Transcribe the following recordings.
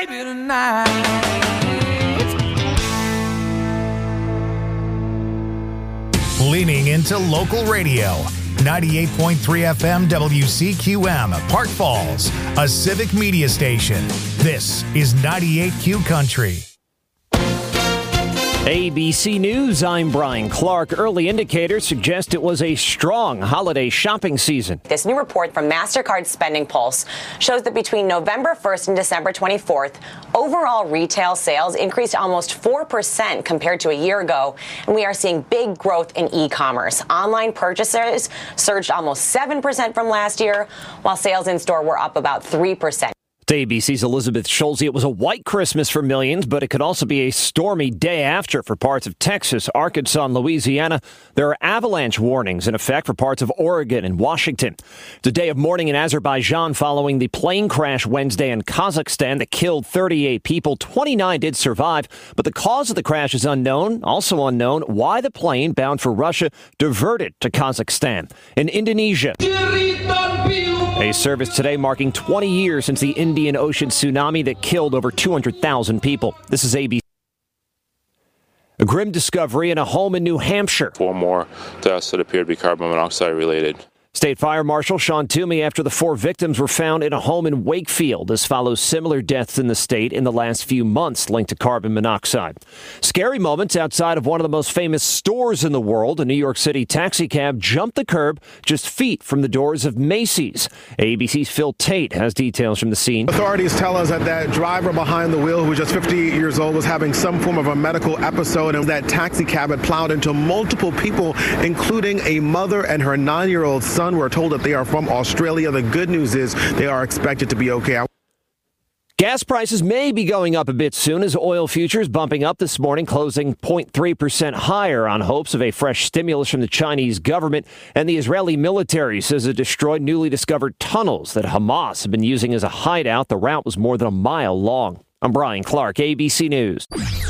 baby tonight. Leaning into local radio. 98.3 FM WCQM, Park Falls, a civic media station. This is 98Q Country. ABC News, I'm Brian Clark. Early indicators suggest it was a strong holiday shopping season. This new report from MasterCard Spending Pulse shows that between November 1st and December 24th, overall retail sales increased almost 4% compared to a year ago, and we are seeing big growth in e-commerce. Online purchases surged almost 7% from last year, while sales in-store were up about 3%. To ABC's Elizabeth Schulze, it was a white Christmas for millions, but it could also be a stormy day after for parts of Texas, Arkansas, and Louisiana. There are avalanche warnings in effect for parts of Oregon and Washington. It's a day of mourning in Azerbaijan following the plane crash Wednesday in Kazakhstan that killed 38 people. 29 did survive, but the cause of the crash is unknown. Also unknown why the plane bound for Russia diverted to Kazakhstan. In Indonesia, a service today marking 20 years since the Indian Ocean tsunami that killed over 200,000 people. This is ABC. A grim discovery in a home in New Hampshire. 4 more deaths that appear to be carbon monoxide related. State Fire Marshal Sean Toomey after the 4 victims were found in a home in Wakefield. This follows similar deaths in the state in the last few months linked to carbon monoxide. Scary moments outside of one of the most famous stores in the world. A New York City taxi cab jumped the curb just feet from the doors of Macy's. ABC's Phil Tate has details from the scene. Authorities tell us that driver behind the wheel, who was just 58 years old, was having some form of a medical episode, and that taxi cab had plowed into multiple people, including a mother and her 9-year-old son. We're told that they are from Australia. The good news is they are expected to be okay. Gas prices may be going up a bit soon as oil futures bumping up this morning, closing 0.3% higher on hopes of a fresh stimulus from the Chinese government. And the Israeli military says it destroyed newly discovered tunnels that Hamas had been using as a hideout. The route was more than a mile long. I'm Brian Clark, ABC News.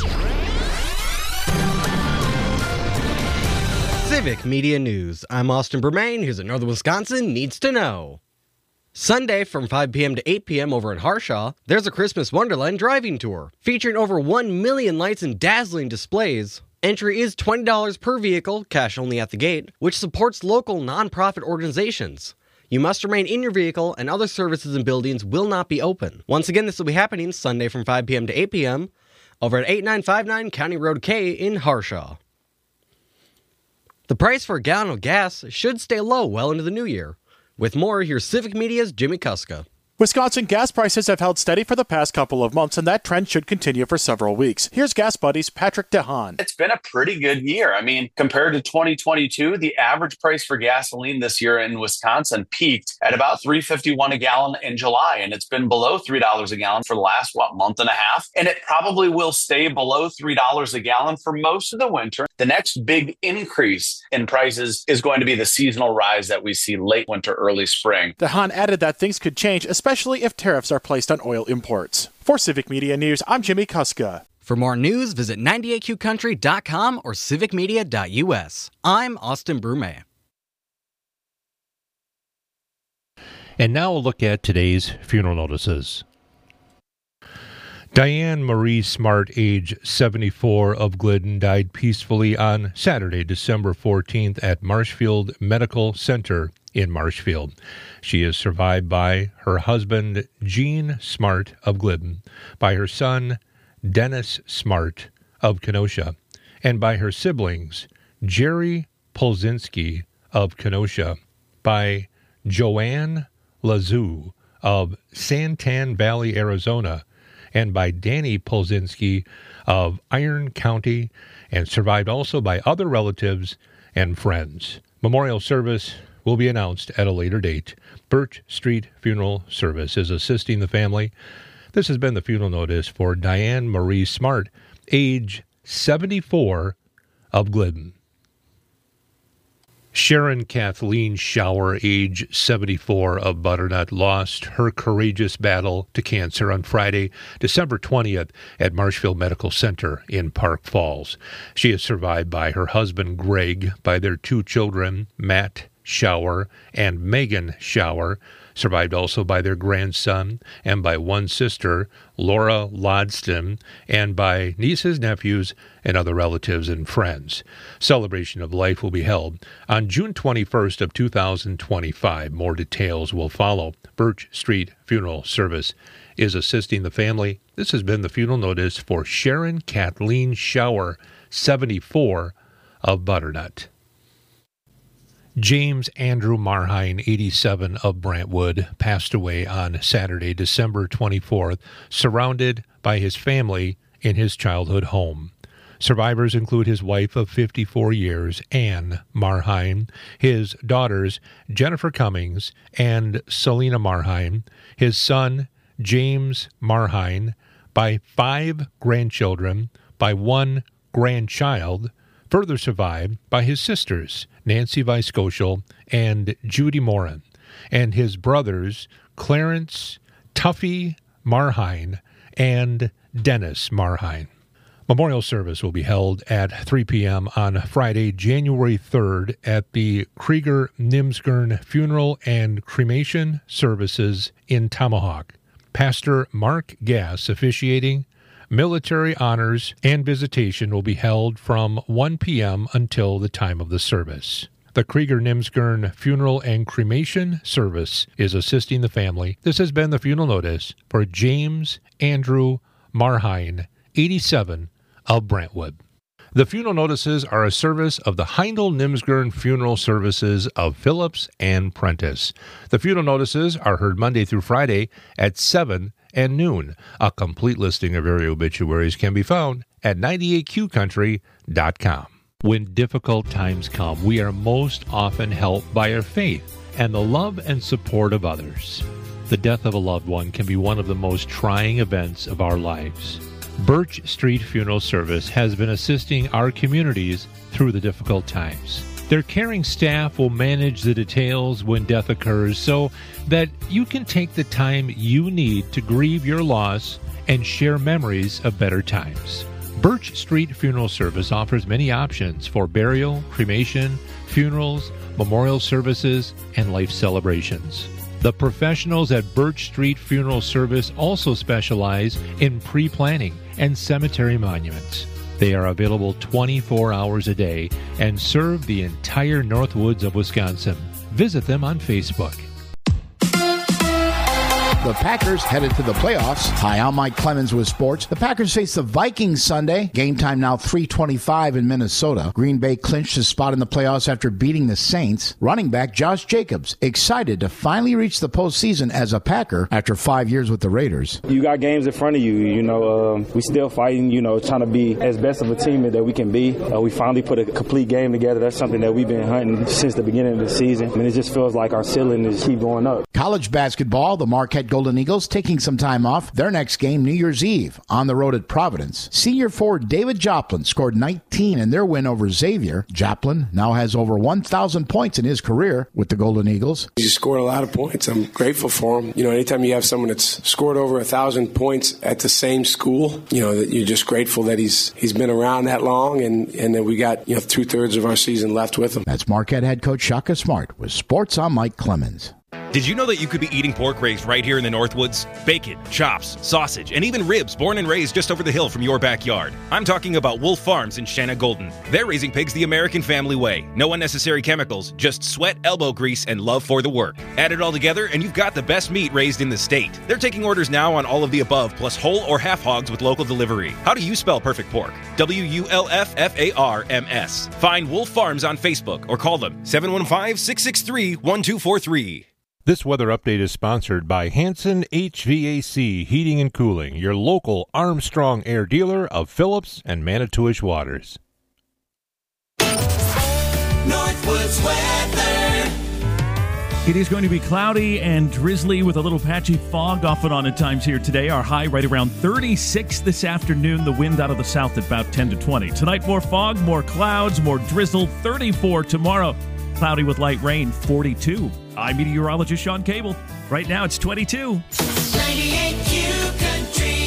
Civic Media News. I'm Austin Bermain. Here's what Northern Wisconsin needs to know. Sunday from 5 p.m. to 8 p.m. over at Harshaw, there's a Christmas Wonderland driving tour featuring over 1 million lights and dazzling displays. Entry is $20 per vehicle, cash only at the gate, which supports local nonprofit organizations. You must remain in your vehicle, and other services and buildings will not be open. Once again, this will be happening Sunday from 5 p.m. to 8 p.m. over at 8959 County Road K in Harshaw. The price for a gallon of gas should stay low well into the new year. With more, here's Civic Media's Jimmy Kuska. Wisconsin gas prices have held steady for the past couple of months, and that trend should continue for several weeks. Here's Gas Buddy's Patrick DeHaan. It's been a pretty good year. I mean, compared to 2022, the average price for gasoline this year in Wisconsin peaked at about $3.51 a gallon in July, and it's been below $3 a gallon for the last, month and a half. And it probably will stay below $3 a gallon for most of the winter. The next big increase in prices is going to be the seasonal rise that we see late winter, early spring. DeHaan added that things could change, especially if tariffs are placed on oil imports. For Civic Media News, I'm Jimmy Kuska. For more news, visit 98qcountry.com or civicmedia.us. I'm Austin Brume. And now a look at today's funeral notices. Diane Marie Smart, age 74, of Glidden, died peacefully on Saturday, December 14th at Marshfield Medical Center in Marshfield. She is survived by her husband, Gene Smart of Glidden, by her son, Dennis Smart of Kenosha, and by her siblings, Jerry Polzinski of Kenosha, by Joanne Lazou of Santan Valley, Arizona, and by Danny Polzinski of Iron County, and survived also by other relatives and friends. Memorial service will be announced at a later date. Birch Street Funeral Service is assisting the family. This has been the funeral notice for Diane Marie Smart, age 74, of Glidden. Sharon Kathleen Shower, age 74, of Butternut, lost her courageous battle to cancer on Friday, December 20th at Marshfield Medical Center in Park Falls. She is survived by her husband, Greg, by their 2 children, Matt Schauer and Megan Schauer, survived also by their grandson and by one sister, Laura Lodston, and by nieces, nephews, and other relatives and friends. Celebration of Life will be held on June 21st of 2025. More details will follow. Birch Street Funeral Service is assisting the family. This has been the funeral notice for Sharon Kathleen Schauer, 74, of Butternut. James Andrew Marhine, 87, of Brantwood, passed away on Saturday, December 24th, surrounded by his family in his childhood home. Survivors include his wife of 54 years, Anne Marhine, his daughters, Jennifer Cummings and Selena Marhine, his son, James Marhine, by 5 grandchildren, by 1 grandchild, further survived by his sisters, Nancy Viscotial and Judy Morin, and his brothers, Clarence Tuffy Marhine and Dennis Marhine. Memorial service will be held at 3 p.m. on Friday, January 3rd at the Krieger-Nimsgern Funeral and Cremation Services in Tomahawk. Pastor Mark Gass officiating. Military honors and visitation will be held from 1 p.m. until the time of the service. The Krieger-Nimsgern Funeral and Cremation Service is assisting the family. This has been the funeral notice for James Andrew Marhine, 87, of Brantwood. The funeral notices are a service of the Heindel-Nimsgern Funeral Services of Phillips and Prentice. The funeral notices are heard Monday through Friday at 7 and noon. A complete listing of area obituaries can be found at 98QCountry.com. When difficult times come, we are most often helped by our faith and the love and support of others. The death of a loved one can be one of the most trying events of our lives. Birch Street Funeral Service has been assisting our communities through the difficult times. Their caring staff will manage the details when death occurs so that you can take the time you need to grieve your loss and share memories of better times. Birch Street Funeral Service offers many options for burial, cremation, funerals, memorial services, and life celebrations. The professionals at Birch Street Funeral Service also specialize in pre-planning and cemetery monuments. They are available 24 hours a day and serve the entire Northwoods of Wisconsin. Visit them on Facebook. The Packers headed to the playoffs. Hi, I'm Mike Clemens with sports. The Packers face the Vikings Sunday. Game time now 3:25 in Minnesota. Green Bay clinched his spot in the playoffs after beating the Saints. Running back Josh Jacobs excited to finally reach the postseason as a Packer after 5 years with the Raiders. You got games in front of you. We still fighting, trying to be as best of a team that we can be. We finally put a complete game together. That's something that we've been hunting since the beginning of the season. And it just feels like our ceiling is keep going up. College basketball, the Marquette Golden Eagles taking some time off. Their next game, New Year's Eve, on the road at Providence. Senior forward David Joplin scored 19 in their win over Xavier. Joplin now has over 1,000 points in his career with the Golden Eagles. He scored a lot of points. I'm grateful for him. Anytime you have someone that's scored over 1,000 points at the same school, that you're just grateful that he's been around that long and that we got 2/3 of our season left with him. That's Marquette head coach Shaka Smart with Sports. I'm Mike Clemens. Did you know that you could be eating pork raised right here in the Northwoods? Bacon, chops, sausage, and even ribs born and raised just over the hill from your backyard. I'm talking about Wolf Farms in Shanna Golden. They're raising pigs the American family way. No unnecessary chemicals, just sweat, elbow grease, and love for the work. Add it all together and you've got the best meat raised in the state. They're taking orders now on all of the above, plus whole or half hogs with local delivery. How do you spell perfect pork? WULFFARMS. Find Wolf Farms on Facebook or call them 715-663-1243. This weather update is sponsored by Hanson HVAC Heating and Cooling, your local Armstrong Air dealer of Phillips and Manitowish Waters. Northwoods weather. It is going to be cloudy and drizzly with a little patchy fog off and on at times here today. Our high right around 36 this afternoon. The wind out of the south at about 10 to 20. Tonight, more fog, more clouds, more drizzle. 34 tomorrow. Cloudy with light rain, 42. I'm meteorologist Sean Cable. Right now, it's 22. 98Q Country.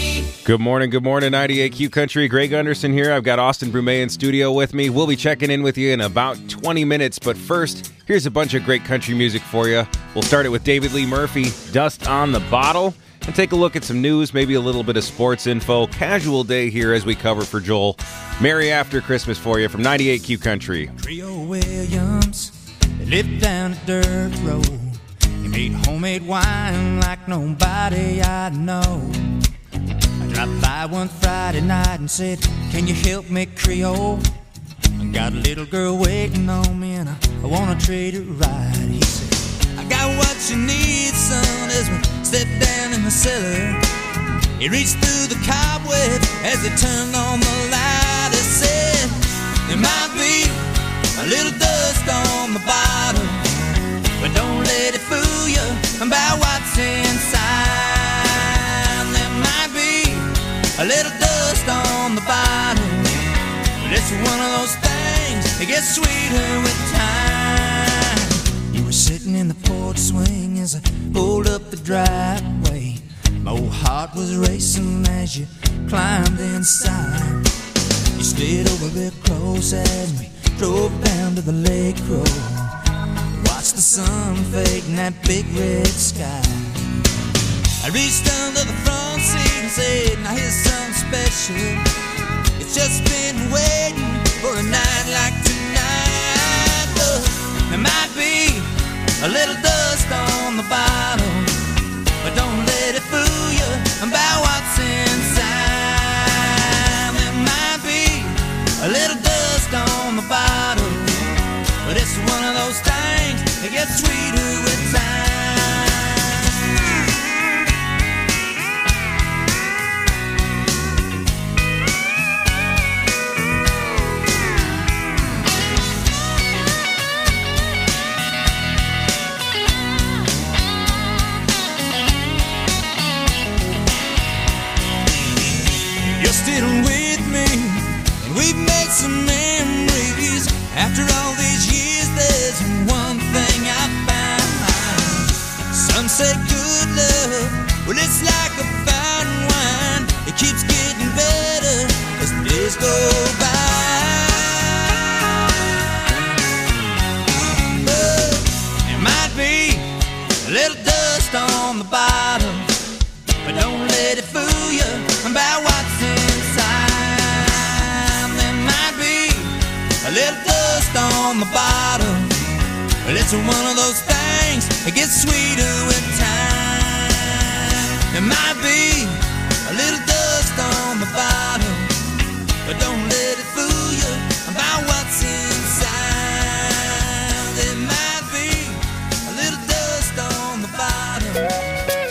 Good morning, 98Q Country. Greg Gunderson here. I've got Austin Brumet in studio with me. We'll be checking in with you in about 20 minutes, but first, here's a bunch of great country music for you. We'll start it with David Lee Murphy, Dust on the Bottle, and take a look at some news, maybe a little bit of sports info. Casual day here as we cover for Joel. Merry After Christmas for you from 98Q Country. Trio Williams, they lived down a dirt road. He made homemade wine like nobody I know. I dropped by one Friday night and said, can you help me, Creole? I got a little girl waiting on me and I want to trade her right. He said, I got what you need, son, as we step down in the cellar. He reached through the cobweb as he turned on the light. He said, there might be a little dust on the bottom, but don't let it fool you about what's inside. There might be a little dust on the bottom, but it's one of those things that gets sweeter with time. You were sitting in the porch swing as I pulled up the driveway. My old heart was racing as you climbed inside. You stayed over real close as we drove down to the lake road. Watched the sun fade in that big red sky. I reached under the front seat and said, now here's something special. It's just been waiting for a night like tonight. Look, there might be a little dust on the bottom, but don't let it fool you about what's inside. There might be a little dust on the bottom, but it's one of those things that gets sweeter with time. You're still with me, and we've made some memories. After all these years, there's one thing I found. Some say good love, well it's like a fine wine. It keeps getting better as the days go by. But there might be a little dust on the bottom, but don't let it fool you about what's inside. There might be a little dust on the bottom, but it's one of those things that gets sweeter with time. There might be a little dust on the bottom, but don't let it fool you about what's inside. There might be a little dust on the bottom.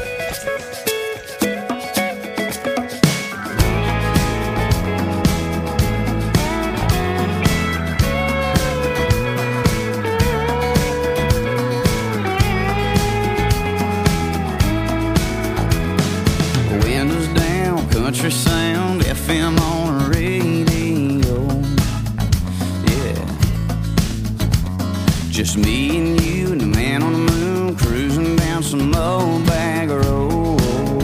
Country sound, FM on the radio. Yeah. Just me and you and the man on the moon cruising down some old bag road.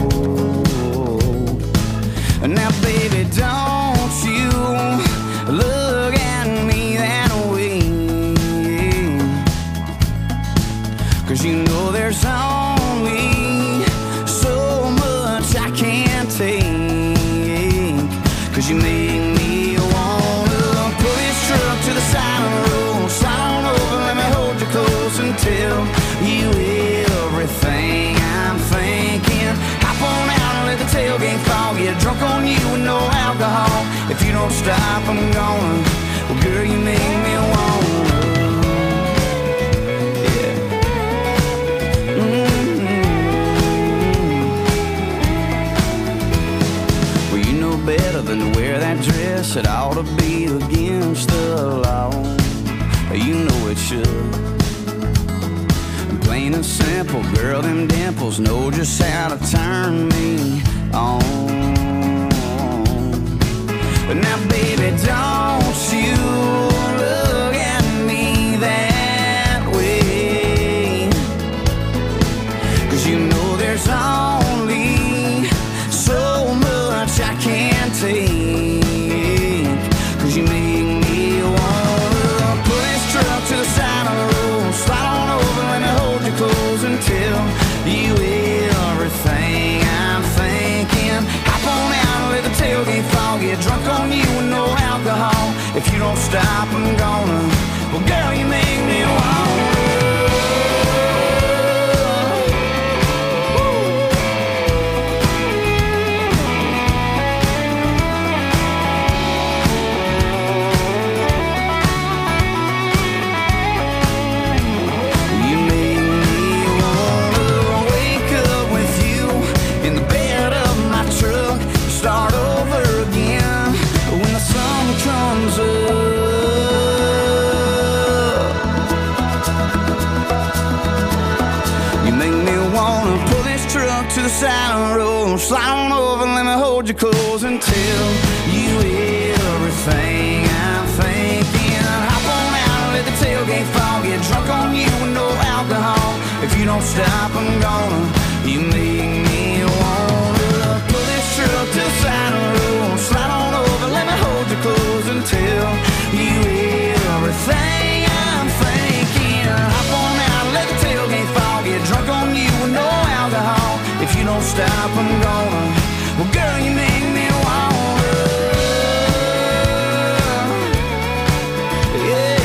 Now, baby, don't you look at me that way, 'cause you know there's only so much I can't take. 'Cause you make me wanna pull this truck to the side of the road. Slide on over, let me hold you close and tell you everything I'm thinking. Hop on out and let the tailgate fall. Get drunk on you with no alcohol. If you don't stop, I'm gonna. Well, girl, you make me wanna. Yeah. Well, you know better than to wear that dress. It ought to be against the law. You know it should. Plain and simple, girl, them dimples know just how to turn me on. But now, baby, don't you look at me that way, 'cause you know there's only so much I you everything I'm thinking. Hop on out, let the tailgate fall, get drunk on you with no alcohol. If you don't stop, I'm gonna. Well, girl, you make me wanna. Start over again when the sun comes up. You make me wanna pull this truck to the side of the road, slide on over, let me hold you close and tell you everything I'm thinking. Hop on out, let the tailgate fall, get drunk on you with no alcohol. If you don't stop, I'm gonna. You make me wanna pull this truck to the side of the road, slide on over, let me hold you close and tell you everything I'm thinking. Hop on out, let the tailgate fall, get drunk on you with no alcohol. If you don't stop, I'm gonna. Well, girl, you make me wanna. Yeah,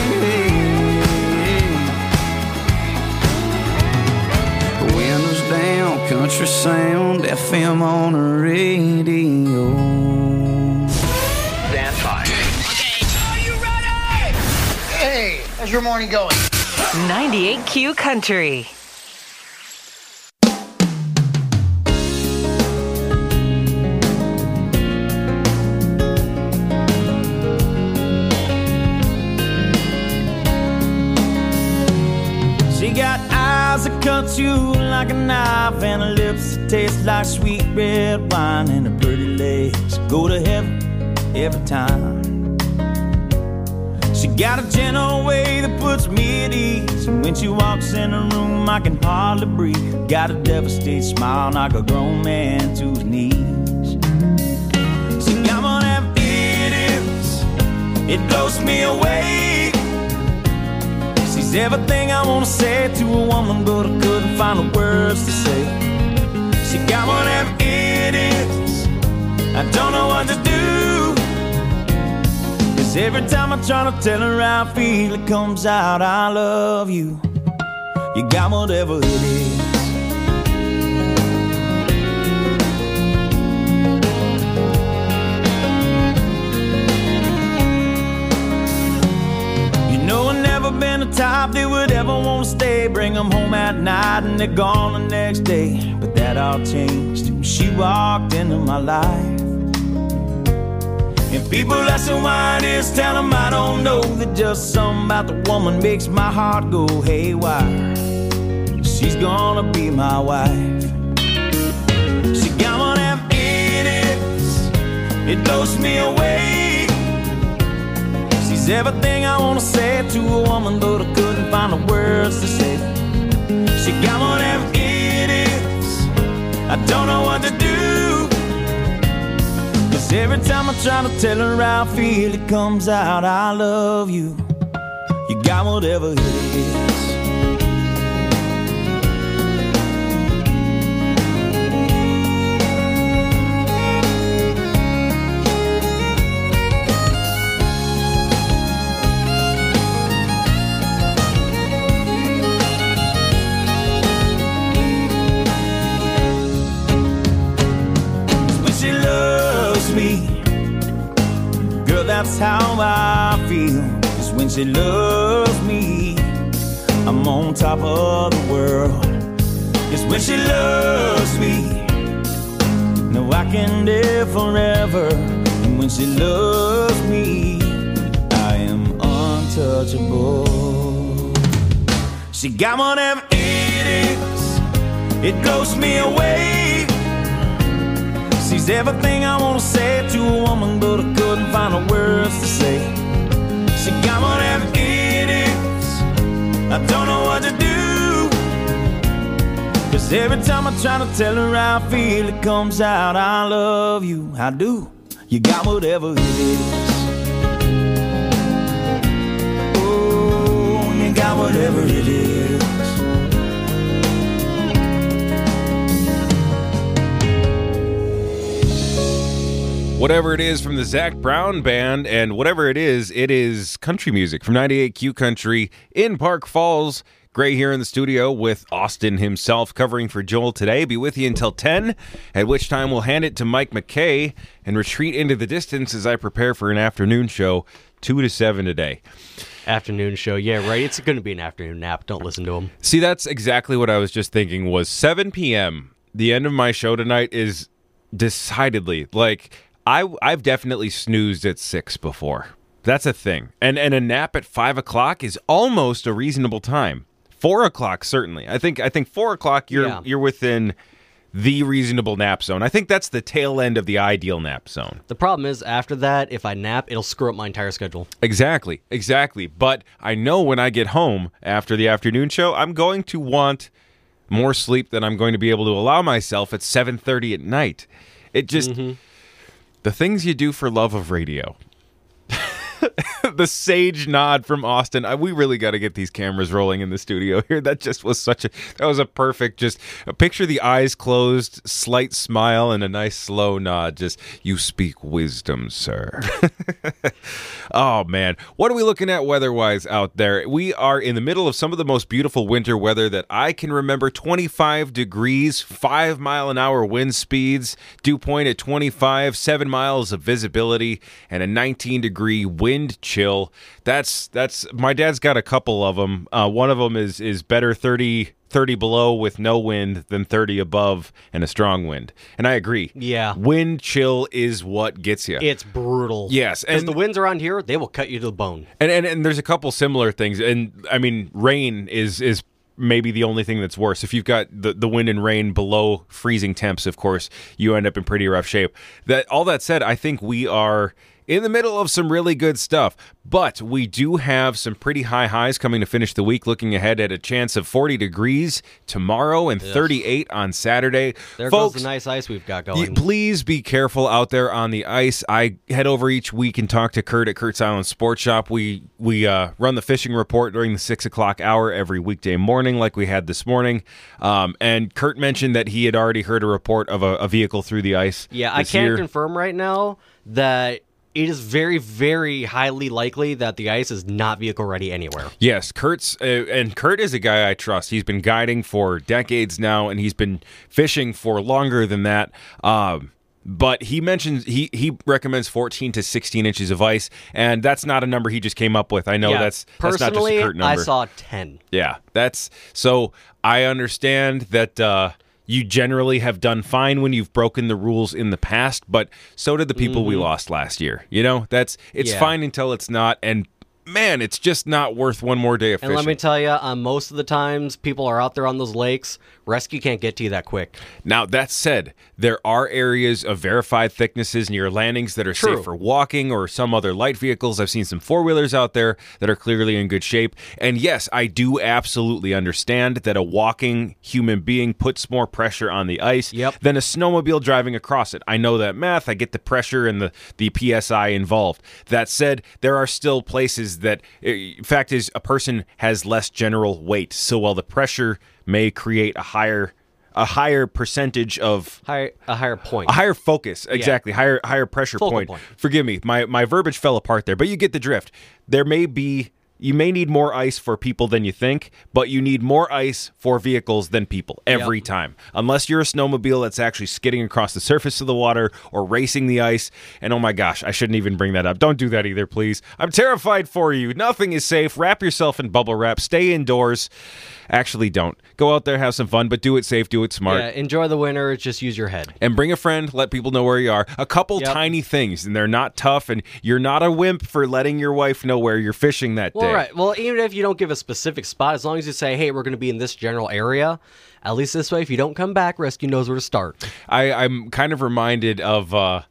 yeah. Windows down, country sound, FM on the radio. Stand by. Okay, are you ready? Hey, how's your morning going? 98Q Country. She got eyes that cut you like a knife, and her lips that taste like sweet red wine, and her pretty legs go to heaven every time. She got a gentle way that puts me at ease, and when she walks in the room I can hardly breathe. Got a devastated smile, knock a grown man to his knees. She got one of them idiots, it blows me away. She's everything I wanna say to a woman, but I couldn't find the words to say. She got one of them idiots, I don't know what to do. Cause every time I try to tell her how I feel, it comes out, I love you. You got whatever it is. Been the type that would ever want to stay, bring them home at night and they're gone the next day. But that all changed when she walked into my life. And people ask me why it is, tell them I don't know, that just something about the woman makes my heart go haywire. She's gonna be my wife. She got one of them idiots, it blows me away. She's everything I wanna say to a woman, but I couldn't find the words to say. She got one of them idiots, I don't know what to do. Cause every time I try to tell her how I feel, it comes out, I love you. You got whatever it is. That's how I feel, is when she loves me, I'm on top of the world. It's when she loves me, no, I can live forever. And when she loves me, I am untouchable. She got one of them idiots, it blows me away. She's everything I wanna say to a woman, but I couldn't find the words to say. She got one of them idiots, I don't know what to do. Cause every time I try to tell her how I feel, it comes out, I love you, I do. You got whatever it is. Oh, you got whatever it is. Whatever it is from the Zach Brown Band, and whatever it is country music from 98Q Country in Park Falls. Gray here in the studio with Austin himself covering for Joel today. Be with you until 10, at which time we'll hand it to Mike McKay and retreat into the distance as I prepare for an afternoon show, 2 to 7 today. Afternoon show, yeah, right. It's going to be an afternoon nap. Don't listen to him. See, that's exactly what I was just thinking was 7 p.m. The end of my show tonight is decidedly, like, I've definitely snoozed at 6 before. That's a thing. And a nap at 5 o'clock is almost a reasonable time. 4 o'clock, certainly. I think 4 o'clock, you're within the reasonable nap zone. I think that's the tail end of the ideal nap zone. The problem is, after that, if I nap, it'll screw up my entire schedule. Exactly. But I know when I get home after the afternoon show, I'm going to want more sleep than I'm going to be able to allow myself at 7:30 at night. It just... The things you do for love of radio. The sage nod from Austin. We really got to get these cameras rolling in the studio here. That just was that was a perfect, just picture the eyes closed, slight smile, and a nice slow nod. Just, you speak wisdom, sir. Oh, man. What are we looking at weather-wise out there? We are in the middle of some of the most beautiful winter weather that I can remember. 25 degrees, 5-mile-an-hour wind speeds, dew point at 25, 7 miles of visibility, and a 19-degree wind chill. That's my dad's got a couple of them. One of them is better 30 below with no wind than 30 above and a strong wind. And I agree. Yeah. Wind chill is what gets you. It's brutal. Yes. Because the winds around here, they will cut you to the bone. And there's a couple similar things. And, I mean, rain is maybe the only thing that's worse. If you've got the wind and rain below freezing temps, of course, you end up in pretty rough shape. All that said, I think we are in the middle of some really good stuff, but we do have some pretty high highs coming to finish the week, looking ahead at a chance of 40 degrees tomorrow and 38 on Saturday. There Folks, goes the nice ice we've got going. Please be careful out there on the ice. I head over each week and talk to Kurt at Kurt's Island Sports Shop. We run the fishing report during the 6 o'clock hour every weekday morning like we had this morning. And Kurt mentioned that he had already heard a report of a vehicle through the ice. Yeah, I can't confirm right now that it is very, very highly likely that the ice is not vehicle ready anywhere. Yes, Kurt is a guy I trust. He's been guiding for decades now, and he's been fishing for longer than that. But he mentions he recommends 14 to 16 inches of ice, and that's not a number he just came up with. I know that's not just a Kurt number. I saw 10. Yeah, so I understand that. You generally have done fine when you've broken the rules in the past, but so did the people we lost last year. You know, it's fine until it's not, and man, it's just not worth one more day of fishing. And let me tell you, most of the times people are out there on those lakes, rescue can't get to you that quick. Now, that said, there are areas of verified thicknesses near landings that are safe for walking or some other light vehicles. I've seen some four-wheelers out there that are clearly in good shape. And yes, I do absolutely understand that a walking human being puts more pressure on the ice than a snowmobile driving across it. I know that math. I get the pressure and the PSI involved. That said, there are still places that, fact is, a person has less general weight. So while the pressure may create a higher percentage of a higher point, a higher focus, exactly, higher pressure point. Forgive me, my verbiage fell apart there, but you get the drift. You may need more ice for people than you think, but you need more ice for vehicles than people every time. Unless you're a snowmobile that's actually skidding across the surface of the water or racing the ice. And oh my gosh, I shouldn't even bring that up. Don't do that either, please. I'm terrified for you. Nothing is safe. Wrap yourself in bubble wrap. Stay indoors. Actually, don't. Go out there, have some fun, but do it safe, do it smart. Yeah, enjoy the winter, just use your head. And bring a friend, let people know where you are. A couple tiny things, and they're not tough, and you're not a wimp for letting your wife know where you're fishing that day. Right. Well, even if you don't give a specific spot, as long as you say, hey, we're going to be in this general area, at least this way, if you don't come back, rescue knows where to start. I'm kind of reminded of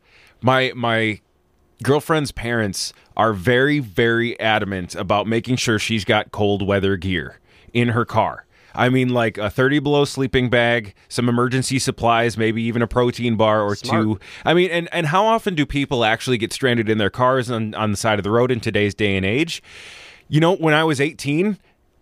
my girlfriend's parents are very, very adamant about making sure she's got cold weather gear in her car. I mean, like a 30 below sleeping bag, some emergency supplies, maybe even a protein bar or two. I mean, and how often do people actually get stranded in their cars on the side of the road in today's day and age? You know, when I was 18,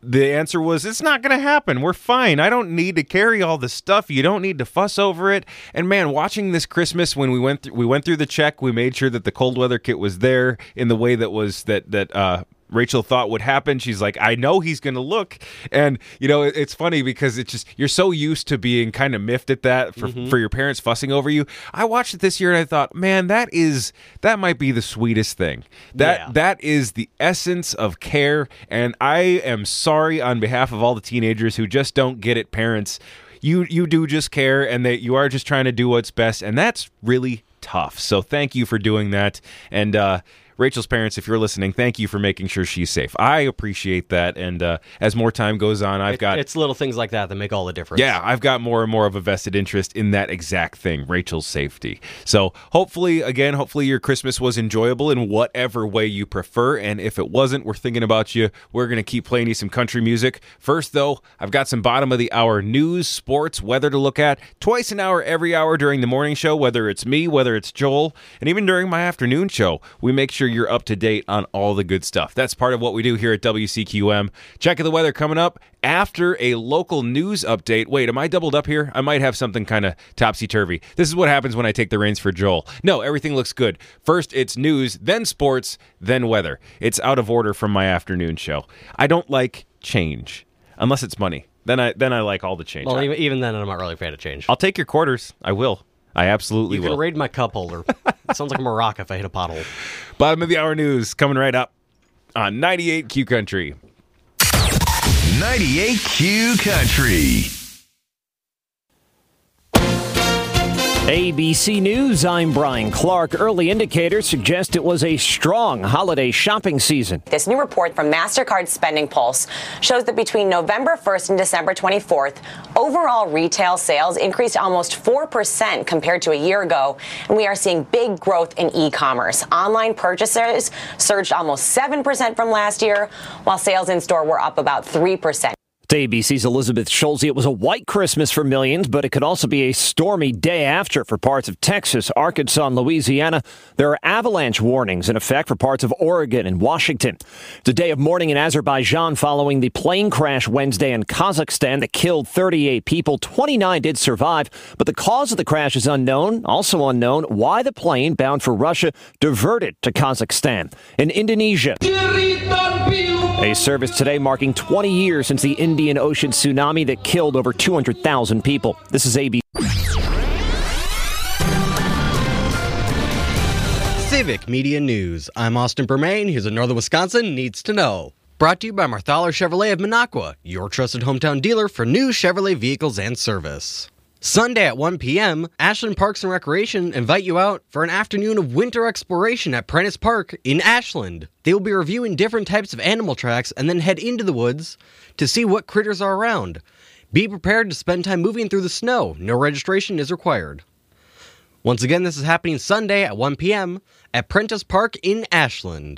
the answer was, it's not going to happen. We're fine. I don't need to carry all the stuff. You don't need to fuss over it. And man, watching this Christmas, when we went through the check, we made sure that the cold weather kit was there in the way that Rachel thought would happen. She's like, I know he's going to look. And, it's funny because it's just, you're so used to being kind of miffed at that for your parents fussing over you. I watched it this year and I thought, man, that might be the sweetest thing. That is the essence of care. And I am sorry on behalf of all the teenagers who just don't get it, parents. You do just care, and that you are just trying to do what's best. And that's really tough. So thank you for doing that. And, Rachel's parents, if you're listening, thank you for making sure she's safe. I appreciate that, and as more time goes on, it's little things like that make all the difference. Yeah, I've got more and more of a vested interest in that exact thing, Rachel's safety. So hopefully your Christmas was enjoyable in whatever way you prefer, and if it wasn't, we're thinking about you. We're going to keep playing you some country music. First, though, I've got some bottom of the hour news, sports, weather to look at, twice an hour, every hour during the morning show, whether it's me, whether it's Joel, and even during my afternoon show. We make sure you're up to date on all the good stuff. That's part of what we do here at WCQM. Check of the weather coming up after a local news update. Wait, am I doubled up here? I might have something kind of topsy-turvy. This is what happens when I take the reins for Joel. No, everything looks good. First, it's news, then sports, then weather. It's out of order from my afternoon show. I don't like change, unless it's money. Then I like all the change. Well, even then, I'm not really a fan of change. I'll take your quarters. I will. I absolutely will. You can raid my cup holder. It sounds like a maraca if I hit a pothole. Bottom of the hour news coming right up on 98Q Country. 98Q Country. ABC News, I'm Brian Clark. Early indicators suggest it was a strong holiday shopping season. This new report from MasterCard Spending Pulse shows that between November 1st and December 24th, overall retail sales increased almost 4% compared to a year ago, and we are seeing big growth in e-commerce. Online purchases surged almost 7% from last year, while sales in store were up about 3%. To ABC's Elizabeth Schulze, it was a white Christmas for millions, but it could also be a stormy day after for parts of Texas, Arkansas, and Louisiana. There are avalanche warnings in effect for parts of Oregon and Washington. It's a day of mourning in Azerbaijan following the plane crash Wednesday in Kazakhstan that killed 38 people. 29 did survive, but the cause of the crash is unknown. Also unknown why the plane bound for Russia diverted to Kazakhstan. In Indonesia, a service today marking 20 years since the Indian Ocean tsunami that killed over 200,000 people. This is ABC. Civic Media News. I'm Austin Bermain. Here's what Northern Wisconsin needs to know. Brought to you by Marthaler Chevrolet of Minocqua, your trusted hometown dealer for new Chevrolet vehicles and service. Sunday at 1 p.m., Ashland Parks and Recreation invite you out for an afternoon of winter exploration at Prentice Park in Ashland. They will be reviewing different types of animal tracks and then head into the woods to see what critters are around. Be prepared to spend time moving through the snow. No registration is required. Once again, this is happening Sunday at 1 p.m. at Prentice Park in Ashland.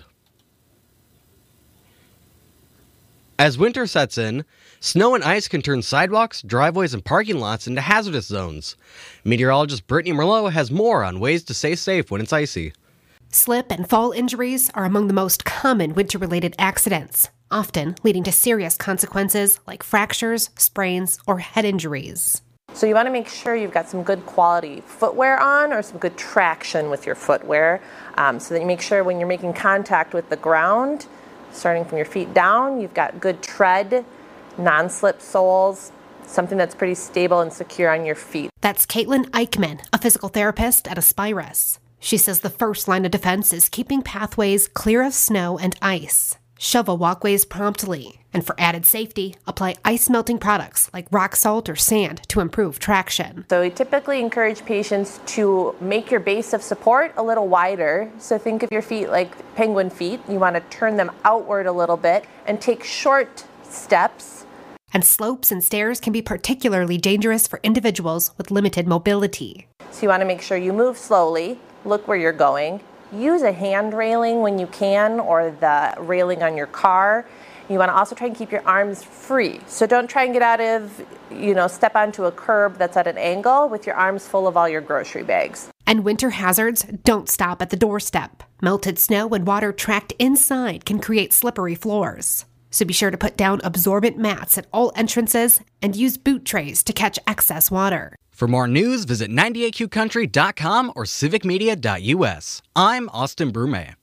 As winter sets in, snow and ice can turn sidewalks, driveways, and parking lots into hazardous zones. Meteorologist Brittany Merlot has more on ways to stay safe when it's icy. Slip and fall injuries are among the most common winter-related accidents, often leading to serious consequences like fractures, sprains, or head injuries. So you want to make sure you've got some good quality footwear on or some good traction with your footwear so that you make sure when you're making contact with the ground, starting from your feet down, you've got good tread, non-slip soles, something that's pretty stable and secure on your feet. That's Caitlin Eichman, a physical therapist at Aspirus. She says the first line of defense is keeping pathways clear of snow and ice. Shovel walkways promptly. And for added safety, apply ice-melting products like rock salt or sand to improve traction. So we typically encourage patients to make your base of support a little wider. So think of your feet like penguin feet. You want to turn them outward a little bit and take short steps. And slopes and stairs can be particularly dangerous for individuals with limited mobility. So you want to make sure you move slowly, look where you're going, use a hand railing when you can or the railing on your car. You want to also try and keep your arms free. So don't try and get out of, step onto a curb that's at an angle with your arms full of all your grocery bags. And winter hazards don't stop at the doorstep. Melted snow and water tracked inside can create slippery floors. So be sure to put down absorbent mats at all entrances and use boot trays to catch excess water. For more news, visit 98qcountry.com or civicmedia.us. I'm Austin Brumet.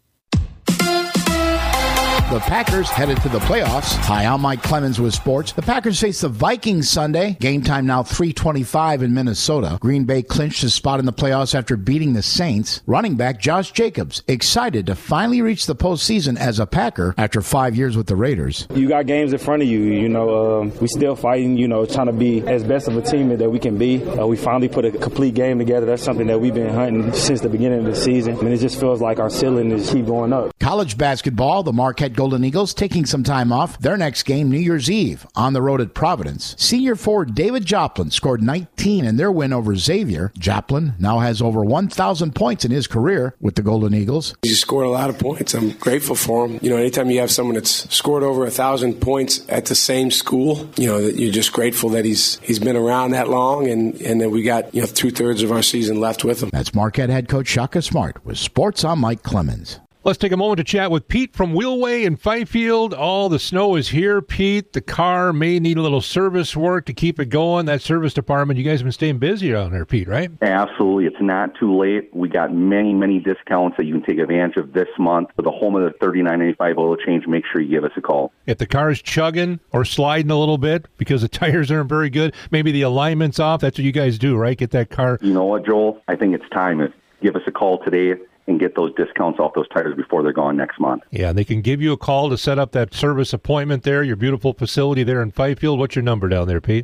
The Packers headed to the playoffs. Hi, I'm Mike Clemens with sports. The Packers face the Vikings Sunday. Game time now 3:25 in Minnesota. Green Bay clinched his spot in the playoffs after beating the Saints. Running back Josh Jacobs excited to finally reach the postseason as a Packer after 5 years with the Raiders. You got games in front of you. We still fighting, trying to be as best of a team that we can be. We finally put a complete game together. That's something that we've been hunting since the beginning of the season. And it just feels like our ceiling is keep going up. College basketball, the Marquette Golden Eagles taking some time off. Their next game, New Year's Eve, on the road at Providence. Senior forward David Joplin scored 19 in their win over Xavier. Joplin now has over 1,000 points in his career with the Golden Eagles. He scored a lot of points. I'm grateful for him. Anytime you have someone that's scored over 1,000 points at the same school, that you're just grateful that he's been around that long and that we got 2/3 of our season left with him. That's Marquette head coach Shaka Smart with Sports. I'm Mike Clemens. Let's take a moment to chat with Pete from Wheelway in Fifield. All the snow is here, Pete. The car may need a little service work to keep it going. That service department, you guys have been staying busy around there, Pete, right? Absolutely. It's not too late. We got many, many discounts that you can take advantage of this month. For the home of the $39.95 oil change, make sure you give us a call. If the car is chugging or sliding a little bit because the tires aren't very good, maybe the alignment's off, that's what you guys do, right? Get that car. You know what, Joel? I think it's time. Give us a call today and get those discounts off those tires before they're gone next month. Yeah, they can give you a call to set up that service appointment there, your beautiful facility there in Fifield. What's your number down there, Pete?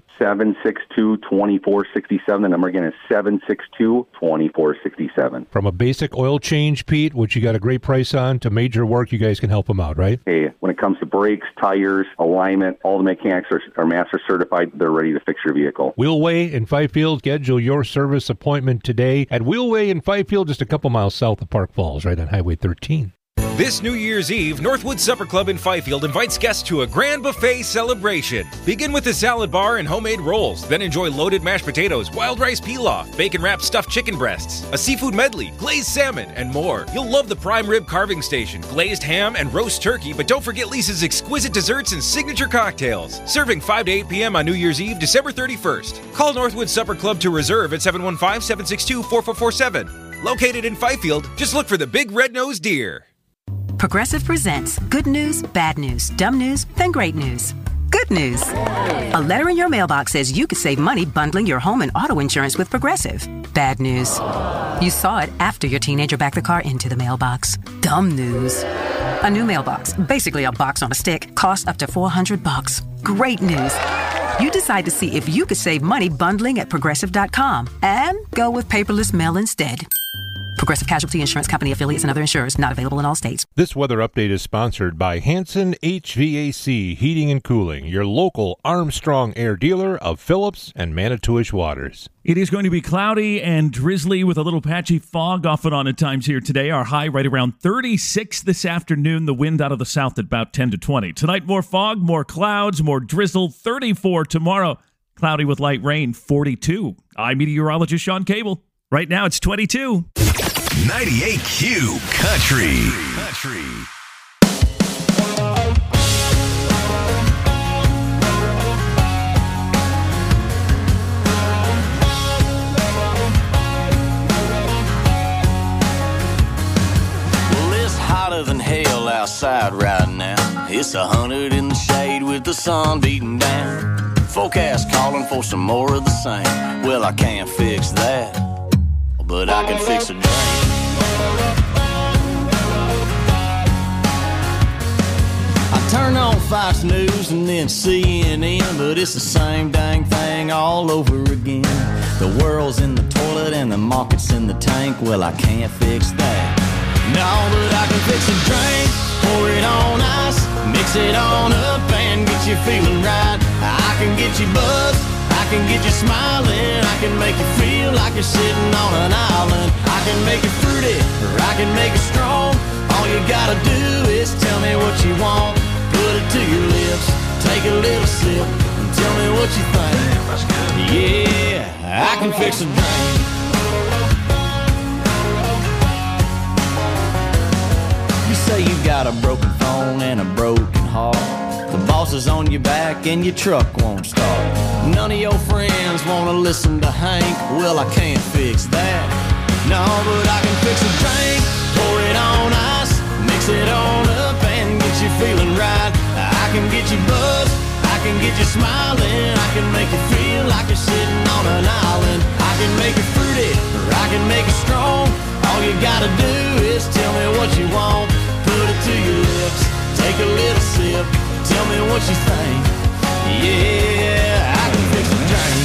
762-2467. The number again is 762-2467. From a basic oil change, Pete, which you got a great price on, to major work, you guys can help them out, right? Hey, when it comes to brakes, tires, alignment, all the mechanics are master certified. They're ready to fix your vehicle. Wheelway in Fifield. Schedule your service appointment today at Wheelway in Fifield, just a couple miles south of Park Falls, right on Highway 13. This New Year's Eve, Northwood Supper Club in Fifield invites guests to a grand buffet celebration. Begin with a salad bar and homemade rolls, then enjoy loaded mashed potatoes, wild rice pilaf, bacon-wrapped stuffed chicken breasts, a seafood medley, glazed salmon, and more. You'll love the prime rib carving station, glazed ham, and roast turkey, but don't forget Lisa's exquisite desserts and signature cocktails. Serving 5 to 8 p.m. on New Year's Eve, December 31st. Call Northwood Supper Club to reserve at 715-762-4447. Located in Fifield, just look for the big red-nosed deer. Progressive presents good news, bad news, dumb news, then great news. Good news. A letter in your mailbox says you could save money bundling your home and auto insurance with Progressive. Bad news. You saw it after your teenager backed the car into the mailbox. Dumb news. A new mailbox, basically a box on a stick, costs up to $400. Great news. You decide to see if you could save money bundling at Progressive.com and go with paperless mail instead. Progressive Casualty Insurance Company affiliates and other insurers not available in all states. This weather update is sponsored by Hanson HVAC Heating and Cooling, your local Armstrong Air dealer of Phillips and Manitowish Waters. It is going to be cloudy and drizzly with a little patchy fog off and on at times here today. Our high right around 36 this afternoon. The wind out of the south at about 10 to 20. Tonight, more fog, more clouds, more drizzle. 34 tomorrow. Cloudy with light rain, 42. I'm meteorologist Sean Cable. Right now, it's 22. 98Q Country. Well, it's hotter than hell outside right now. It's 100 in the shade with the sun beating down. Forecast calling for some more of the same. Well, I can't fix that, but I can fix a drain. I turn on Fox News and then CNN, but it's the same dang thing all over again. The world's in the toilet and the market's in the tank. Well, I can't fix that. No, but I can fix a drink, pour it on ice, mix it on up and get you feeling right. I can get you buzzed, I can get you smiling, I can make you feel like you're sitting on an island. I can make it fruity, or I can make it strong. All you gotta do is tell me what you want. Put it to your lips, take a little sip, and tell me what you think. Yeah, I can fix a drink. You say you got a broken phone and a broken heart. The boss is on your back and your truck won't start. None of your friends wanna listen to Hank. Well, I can't fix that. No, but I can fix a drink, pour it on ice, mix it on up and get you feeling right. I can get you buzzed, I can get you smiling, I can make you feel like you're sitting on an island. I can make it fruity, or I can make it strong. All you gotta do is tell me what you want. Put it to your lips, take a little sip, tell me what you think. Yeah, I can fix a drink.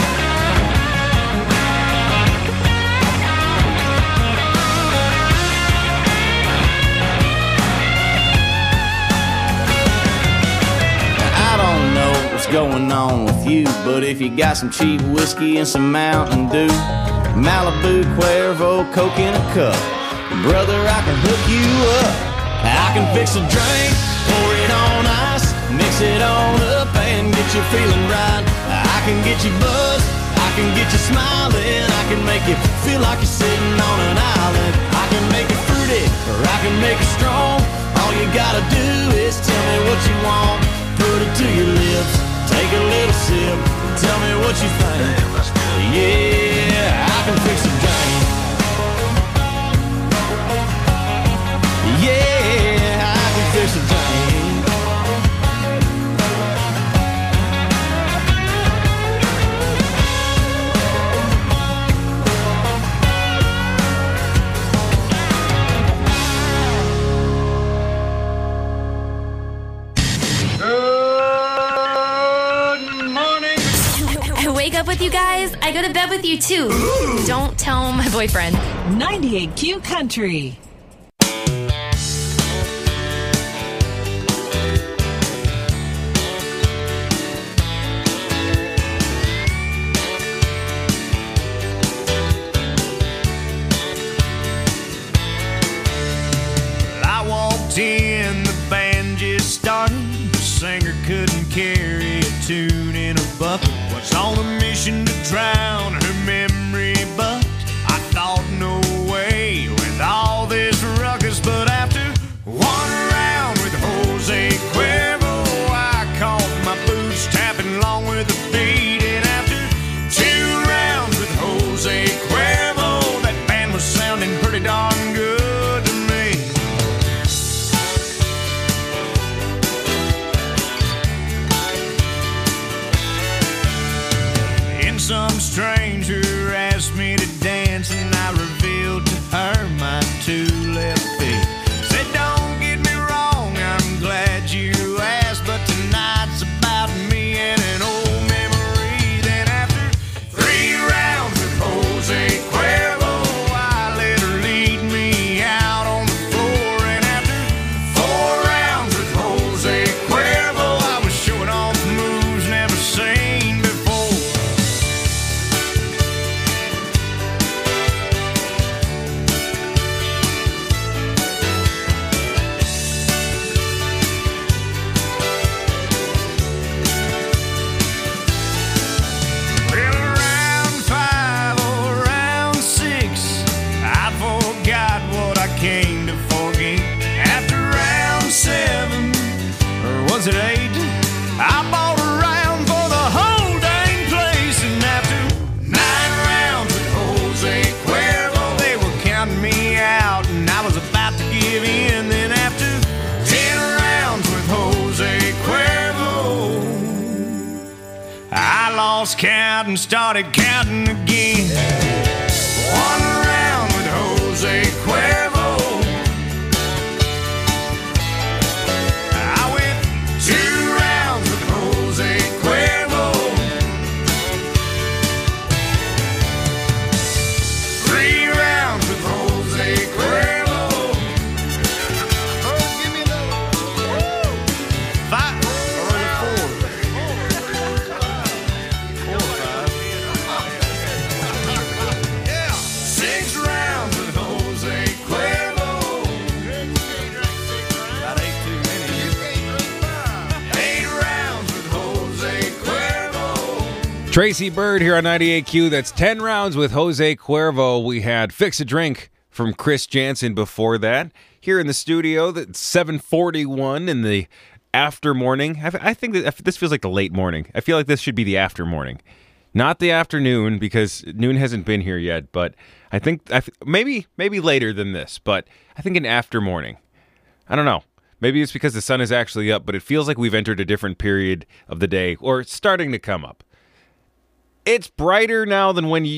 I don't know what's going on with you, but if you got some cheap whiskey and some Mountain Dew, Malibu, Cuervo, Coke in a cup, brother, I can hook you up. I can fix a drink, pour it on ice, mix it on up and get you feeling right. I can get you buzzed, I can get you smiling, I can make you feel like you're sitting on an island. I can make it fruity, or I can make it strong. All you gotta do is tell me what you want. Put it to your lips, take a little sip, tell me what you think. Yeah, I can fix a drink. Yeah, I can fix a drink. Up with you guys, I go to bed with you too. Ooh. Don't tell my boyfriend. 98Q Country. I walked in, the band just started. The singer couldn't carry a tune in a bucket. Was on a mission to drown her memory, but I thought no way with all this ruckus. But after one round with Jose Cuervo, I caught my boots tapping along with the beat. And after 2 rounds with Jose Cuervo, that band was sounding pretty darn good to me. Some stranger asked me to dance, and I revealed to her my 2 left feet. Said, don't get me wrong, I'm glad you asked, but tonight's about me and an old memory. Then after 3 rounds with Jose Cuervo, I let her lead me out on the floor. And after 4 rounds with Jose Cuervo, I was showing off moves never seen before. Came to forget. After round 7, or was it 8, I bought a round for the whole dang place. And after 9 rounds with Jose Cuervo, they were counting me out, and I was about to give in. Then after 10 rounds with Jose Cuervo, I lost count and started counting again. 1 round with Jose Cuervo, Tracy Bird here on 98Q. That's 10 rounds with Jose Cuervo. We had Fix a Drink from Chris Janson before that. Here in the studio, that's 7:41 in the after morning. I think that this feels like the late morning. I feel like this should be the after morning, not the afternoon, because noon hasn't been here yet. But I think maybe later than this. But I think an after morning. I don't know. Maybe it's because the sun is actually up, but it feels like we've entered a different period of the day, or it's starting to come up. It's brighter now than when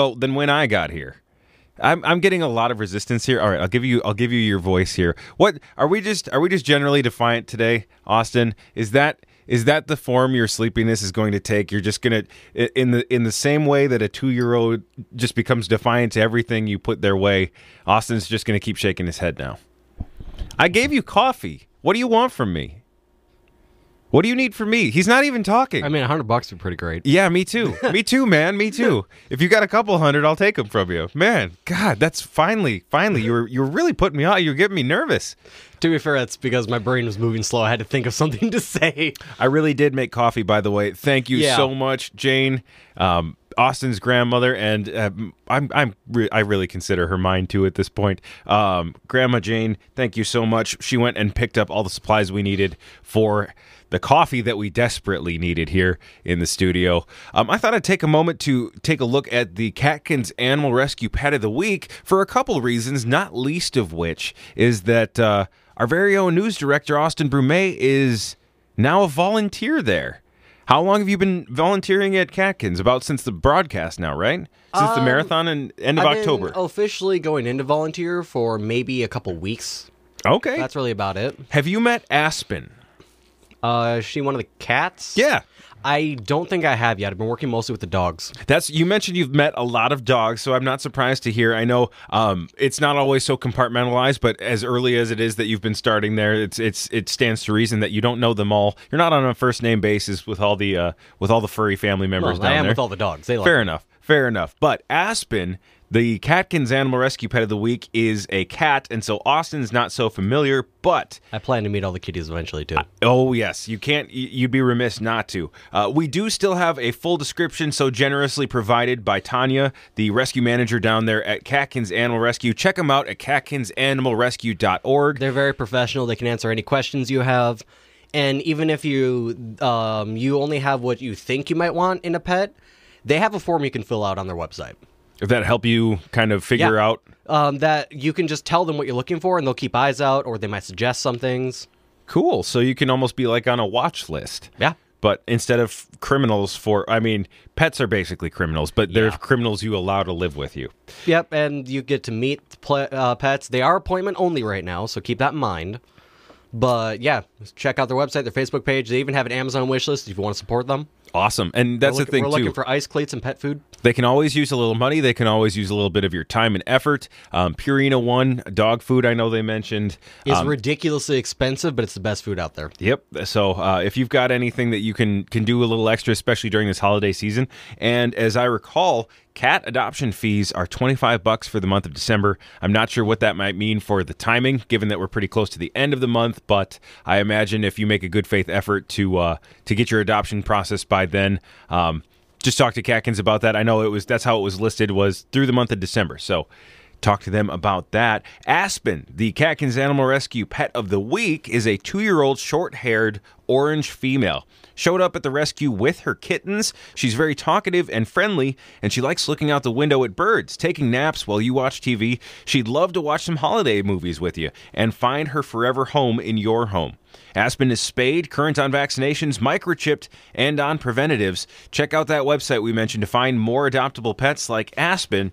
I got here. I'm getting a lot of resistance here. All right, I'll give you your voice here. What are we just generally defiant today, Austin? Is that the form your sleepiness is going to take? You're just going to in the same way that a 2-year-old just becomes defiant to everything you put their way. Austin's just going to keep shaking his head now. I gave you coffee. What do you want from me? What do you need from me? He's not even talking. I mean, $100 would be pretty great. Yeah, me too. Me too, man. Me too. If you got a couple hundred, I'll take them from you. Man, God, that's finally. You're really putting me out. You're getting me nervous. To be fair, that's because my brain was moving slow. I had to think of something to say. I really did make coffee, by the way. Thank you so much, Jane. Austin's grandmother, and I really consider her mine too at this point. Grandma Jane, thank you so much. She went and picked up all the supplies we needed for the coffee that we desperately needed here in the studio. I thought I'd take a moment to take a look at the Catkins Animal Rescue Pet of the Week for a couple reasons, not least of which is that our very own news director, Austin Brumet, is now a volunteer there. How long have you been volunteering at Catkins? About since the broadcast now, right? Since the marathon and end of October. I've been officially going into volunteer for maybe a couple weeks. Okay. That's really about it. Have you met Aspen? Is she one of the cats? Yeah. I don't think I have yet. I've been working mostly with the dogs. You mentioned you've met a lot of dogs, so I'm not surprised to hear. I know it's not always so compartmentalized, but as early as it is that you've been starting there, it stands to reason that you don't know them all. You're not on a first name basis with all the furry family members down there. I am with all the dogs. They like Fair enough. But Aspen, the Catkins Animal Rescue Pet of the Week, is a cat, and so Austin's not so familiar, but I plan to meet all the kitties eventually, too. Oh, yes. You'd be remiss not to. We do still have a full description so generously provided by Tanya, the rescue manager down there at Catkins Animal Rescue. Check them out at catkinsanimalrescue.org. They're very professional. They can answer any questions you have. And even if you only have what you think you might want in a pet, they have a form you can fill out on their website. If that help you kind of figure out? That you can just tell them what you're looking for, and they'll keep eyes out, or they might suggest some things. Cool. So you can almost be like on a watch list. Yeah. But instead of criminals pets are basically criminals, but they're criminals you allow to live with you. Yep, and you get to meet pets. They are appointment only right now, so keep that in mind. But yeah, check out their website, their Facebook page. They even have an Amazon wish list if you want to support them. Awesome. And that's the thing, too. We're looking for ice cleats and pet food. They can always use a little money. They can always use a little bit of your time and effort. Purina One, dog food, I know they mentioned. Is ridiculously expensive, but it's the best food out there. Yep. So if you've got anything that you can do a little extra, especially during this holiday season. And as I recall, cat adoption fees are $25 for the month of December. I'm not sure what that might mean for the timing, given that we're pretty close to the end of the month. But I imagine if you make a good faith effort to get your adoption process by then, just talk to Catkins about that. I know that's how it was listed, was through the month of December. So talk to them about that. Aspen, the Catkins Animal Rescue Pet of the Week, is a 2-year-old short-haired orange female. Showed up at the rescue with her kittens. She's very talkative and friendly, and she likes looking out the window at birds, taking naps while you watch TV. She'd love to watch some holiday movies with you and find her forever home in your home. Aspen is spayed, current on vaccinations, microchipped, and on preventatives. Check out that website we mentioned to find more adoptable pets like Aspen,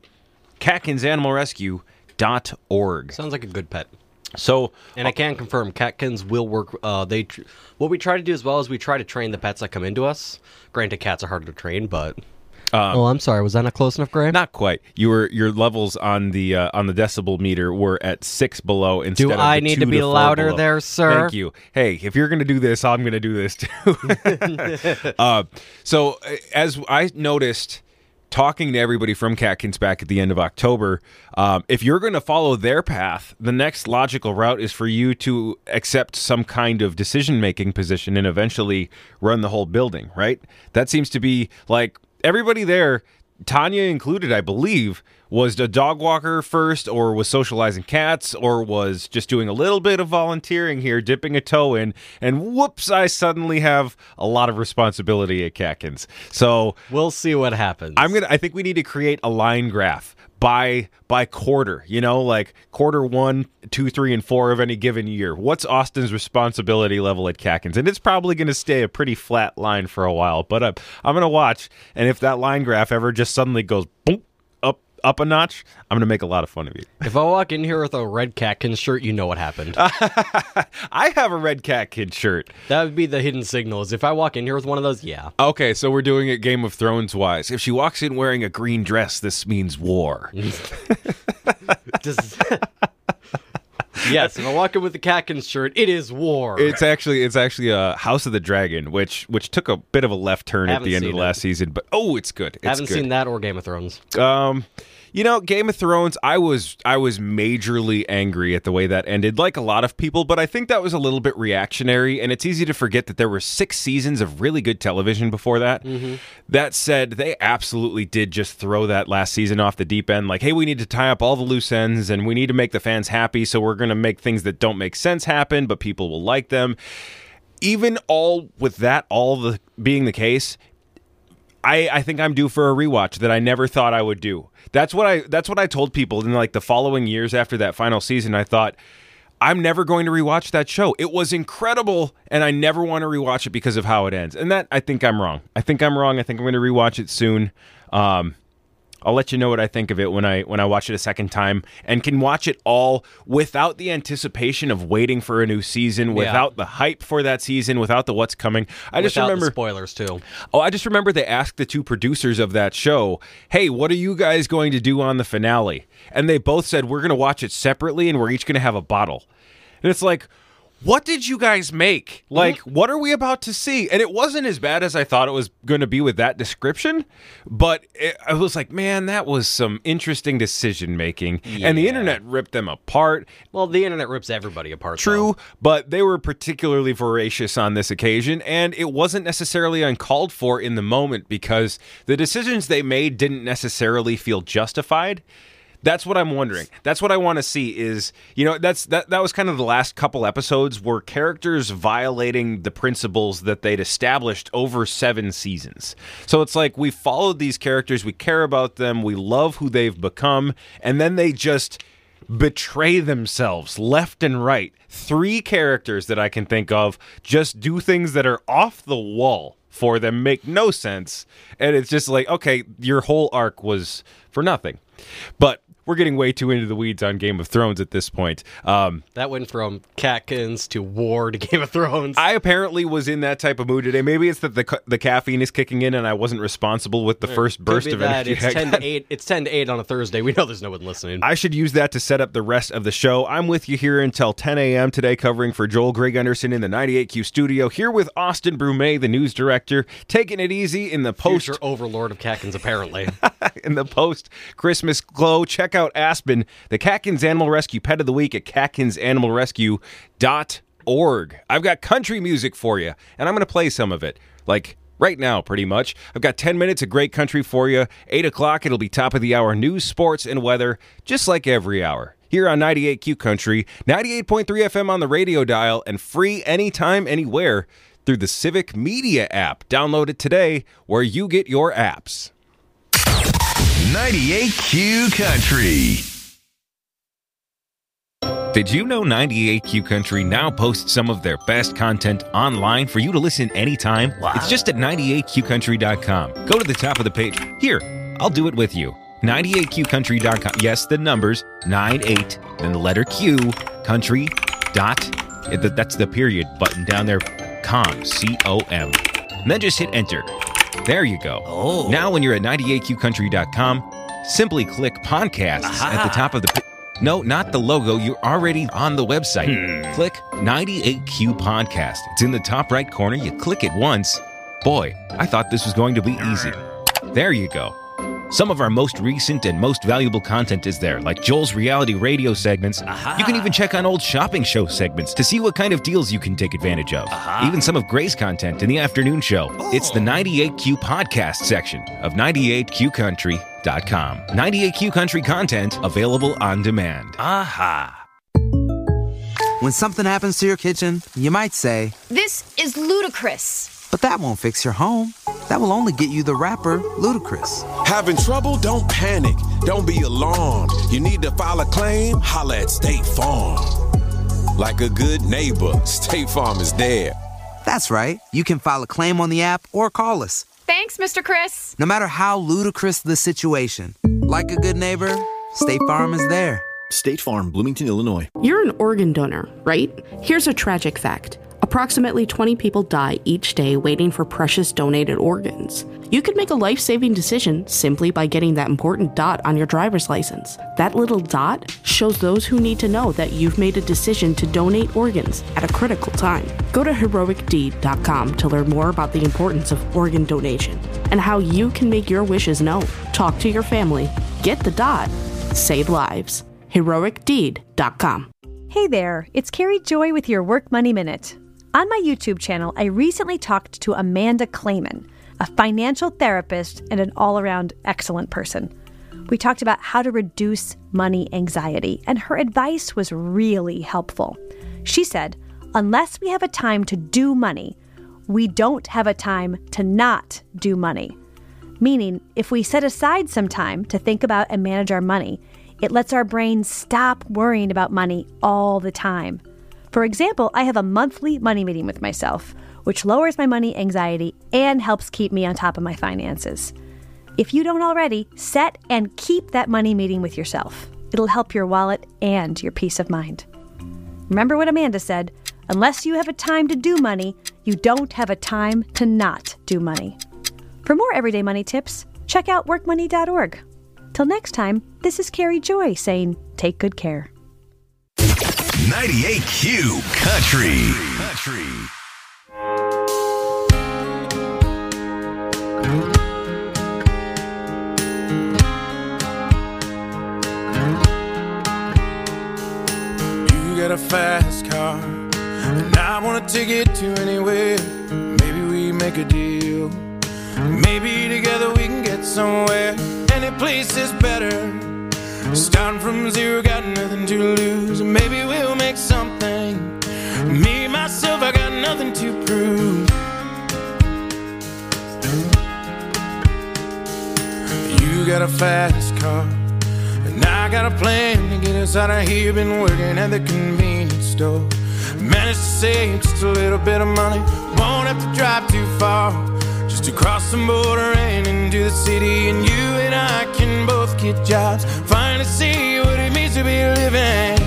catkinsanimalrescue.org. Sounds like a good pet. So, and I can confirm, Catkins will work. What we try to do as well is we try to train the pets that come into us. Granted, cats are harder to train, but. I'm sorry. Was that not close enough, Gray? Not quite. Your levels on the decibel meter were at 6 below instead of 2 to 4 Do I need to be louder below. there, sir? Thank you. Hey, if you're going to do this, I'm going to do this too. So as I noticed, talking to everybody from Catkins back at the end of October, if you're going to follow their path, the next logical route is for you to accept some kind of decision-making position and eventually run the whole building, right? That seems to be like everybody there. Tanya included, I believe, was a dog walker first, or was socializing cats, or was just doing a little bit of volunteering here, dipping a toe in, and whoops, I suddenly have a lot of responsibility at Catkins. So we'll see what happens. I think we need to create a line graph by quarter, like quarter 1, 2, 3, and 4 of any given year. What's Austin's responsibility level at Catkins? And it's probably going to stay a pretty flat line for a while, but I'm going to watch, and if that line graph ever just suddenly goes boom, up a notch, I'm going to make a lot of fun of you. If I walk in here with a red Catkins shirt, you know what happened. I have a red Catkins shirt. That would be the hidden signal, is if I walk in here with one of those, yeah. Okay, so we're doing it Game of Thrones wise. If she walks in wearing a green dress, this means war. Yes, if I walk in with the Catkins shirt, it is war. It's actually a House of the Dragon, which took a bit of a left turn at the end of the last season, but it's good. Haven't seen that or Game of Thrones. Game of Thrones, I was majorly angry at the way that ended, like a lot of people, but I think that was a little bit reactionary, and it's easy to forget that there were 6 seasons of really good television before that. Mm-hmm. That said, they absolutely did just throw that last season off the deep end, like, hey, we need to tie up all the loose ends, and we need to make the fans happy, so we're going to make things that don't make sense happen, but people will like them. Even all being the case, I think I'm due for a rewatch that I never thought I would do. That's what I told people in like the following years after that final season. I thought, I'm never going to rewatch that show. It was incredible, and I never want to rewatch it because of how it ends. And that, I think I'm wrong. I think I'm going to rewatch it soon. I'll let you know what I think of it when I watch it a second time, and can watch it all without the anticipation of waiting for a new season, without the hype for that season, without the what's coming. I just remember the spoilers too. Oh, I just remember they asked the 2 producers of that show, "Hey, what are you guys going to do on the finale?" And they both said, "We're going to watch it separately, and we're each going to have a bottle." And it's like, what did you guys make? Like, what are we about to see? And it wasn't as bad as I thought it was going to be with that description, but I was like, man, that was some interesting decision making. Yeah. And the internet ripped them apart. Well, the internet rips everybody apart. True, though. But they were particularly voracious on this occasion, and it wasn't necessarily uncalled for in the moment because the decisions they made didn't necessarily feel justified. That's what I'm wondering. That's what I want to see is, that was kind of the last couple episodes were characters violating the principles that they'd established over 7 seasons. So it's like we followed these characters, we care about them, we love who they've become, and then they just betray themselves left and right. 3 characters that I can think of just do things that are off the wall for them, make no sense, and it's just like, okay, your whole arc was for nothing. But we're getting way too into the weeds on Game of Thrones at this point. That went from Catkins to war to Game of Thrones. I apparently was in that type of mood today. Maybe it's that the caffeine is kicking in and I wasn't responsible with the first burst of energy. It's 10 to 8. It's 10 to 8 on a Thursday. We know there's no one listening. I should use that to set up the rest of the show. I'm with you here until 10 a.m. today, covering for Joel Greg Anderson in the 98Q studio. Here with Austin Brumet, the news director, taking it easy in the post. Future overlord of Catkins, apparently. In the post Christmas glow. Check out Aspen, the Catkins Animal Rescue Pet of the Week at catkinsanimalrescue.org. I've got country music for you, and I'm going to play some of it, like right now, pretty much. I've got 10 minutes of great country for you. 8 o'clock, it'll be top of the hour news, sports, and weather, just like every hour. Here on 98Q Country, 98.3 FM on the radio dial, and free anytime, anywhere through the Civic Media app. Download it today where you get your apps. 98Q Country. Did you know 98Q Country now posts some of their best content online for you to listen anytime? Wow. It's just at 98qcountry.com. Go to the top of the page. Here, I'll do it with you. 98qcountry.com. Yes, the numbers, 98, then the letter Q, country, that's the period button down there, com, C-O-M. And then just hit enter. There you go. Oh. Now when you're at 98qcountry.com, simply click podcast at the top of the... No, not the logo. You're already on the website. Click 98Q Podcast. It's in the top right corner. You click it once. Boy, I thought this was going to be easy. There you go. Some of our most recent and most valuable content is there, like Joel's reality radio segments. You can even check on old shopping show segments to see what kind of deals you can take advantage of. Even some of Gray's content in the afternoon show. It's the 98Q podcast section of 98QCountry.com. 98Q Country content available on demand. When something happens to your kitchen, you might say, "This is ludicrous." but that won't fix your home. That will only get you the rapper, Ludacris. Having trouble? Don't panic. Don't be alarmed. You need to file a claim? Holla at State Farm. Like a good neighbor, State Farm is there. That's right. You can file a claim on the app or call us. Thanks, Mr. Chris. No matter how ludicrous the situation, like a good neighbor, State Farm is there. State Farm, Bloomington, Illinois. You're an organ donor, right? Here's a tragic fact. Approximately 20 people die each day waiting for precious donated organs. You could make a life-saving decision simply by getting that important dot on your driver's license. That little dot shows those who need to know that you've made a decision to donate organs at a critical time. Go to heroicdeed.com to learn more about the importance of organ donation and how you can make your wishes known. Talk to your family. Get the dot. Save lives. heroicdeed.com. Hey there, it's Carrie Joy with your Work Money Minute. On my YouTube channel, I recently talked to Amanda Clayman, a financial therapist and an all-around excellent person. We talked about how to reduce money anxiety, and her advice was really helpful. She said, unless we have a time to do money, we don't have a time to not do money. Meaning, if we set aside some time to think about and manage our money, it lets our brain stop worrying about money all the time. For example, I have a monthly money meeting with myself, which lowers my money anxiety and helps keep me on top of my finances. If you don't already, set and keep that money meeting with yourself. It'll help your wallet and your peace of mind. Remember what Amanda said, unless you have a time to do money, you don't have a time to not do money. For more everyday money tips, check out workmoney.org. Till next time, this is Carrie Joy saying, take good care. 98Q Country. You got a fast car, and I want to take it to anywhere. Maybe we make a deal. Maybe together we can get somewhere. Any place is better. Starting from zero, got nothing to lose. Maybe we'll make something. Me, myself, I got nothing to prove. You got a fast car, and I got a plan to get us out of here. Been working at the convenience store. Managed to save just a little bit of money. Won't have to drive too far, just to cross the border and into the city. And you and I can both get jobs, finally see what it means to be living.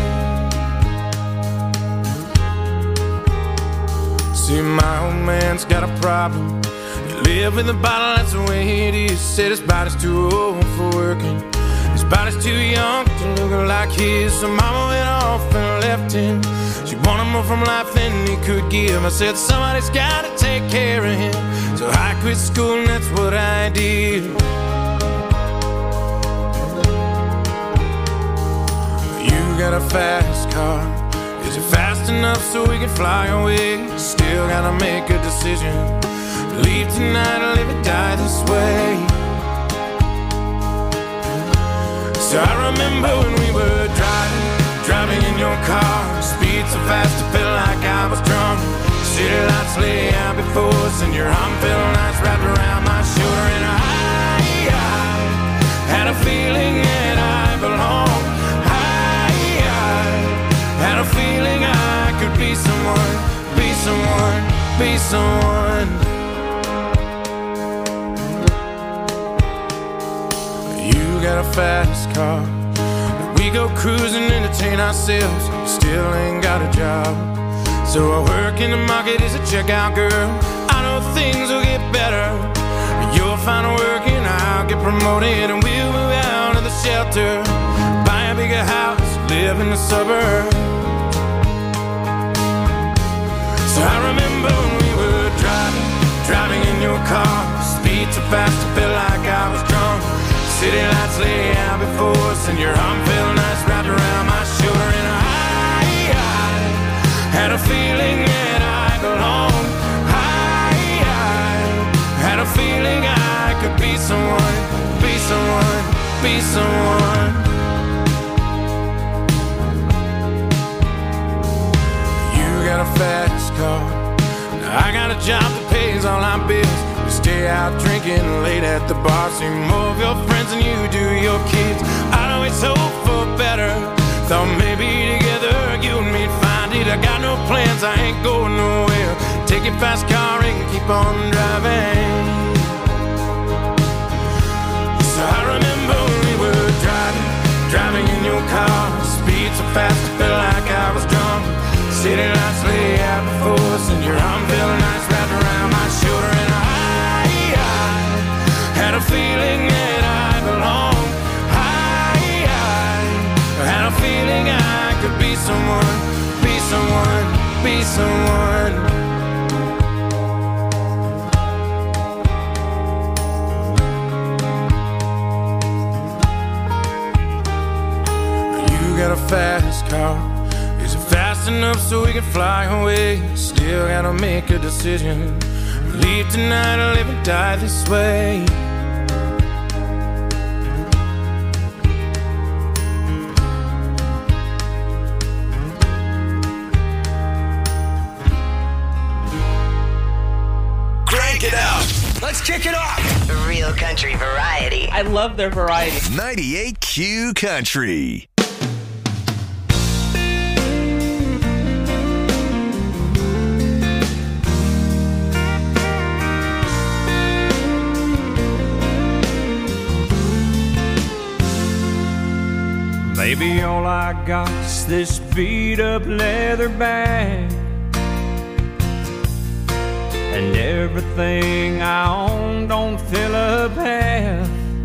See, my old man's got a problem. He live in the bottle, that's the way it is. Said his body's too old for working, his body's too young to look like his. So mama went off and left him. She wanted more from life than he could give. I said somebody's gotta take care of him. So I quit school and that's what I did. You got a fast car. Is it fast enough so we can fly away? Still gotta make a decision. Leave tonight or live or die this way. So I remember when we were driving in your car. Speed so fast it felt like I was drunk. City lights lay out before us, and your arm felt nice wrapped around my shoulder. And I had a feeling that I belonged. I had a feeling I could be someone, be someone, be someone. You got a fast car. We go cruising, entertain ourselves. Still ain't got a job. So I work in the market as a checkout girl. I know things will get better. You'll find work and I'll get promoted, and we'll move out of the shelter, buy a bigger house, live in the suburbs. So I remember when we were driving in your car. Speed so fast it felt like I was drunk. City lights lay out before us, and your arm felt nice wrapped around my shoulder. And I had a feeling that I belonged. I had a feeling I could be someone, be someone, be someone. You got a fast car, I got a job that pays all our bills. We stay out drinking late at the bar, see more of your friends than you do your kids. I'd always hope for better, thought maybe together you and me'd find it. I got no plans, I ain't going nowhere. Take your fast car and keep on driving. So I remember when we were driving in your car. Speed so fast I felt like I was drunk. City lights lay out before us, and your arm felt nice wrapped around my shoulder. And I had a feeling that I belonged. I had a feeling I could be someone, be someone, be someone. You got a fast car. Is it fast enough so we can fly away? Still gotta make a decision. Leave tonight or live and die this way. Crank it up. Let's kick it off. Real country variety. I love their variety. 98Q Country. Baby, all I got's this beat-up leather bag, and everything I own don't fill up half.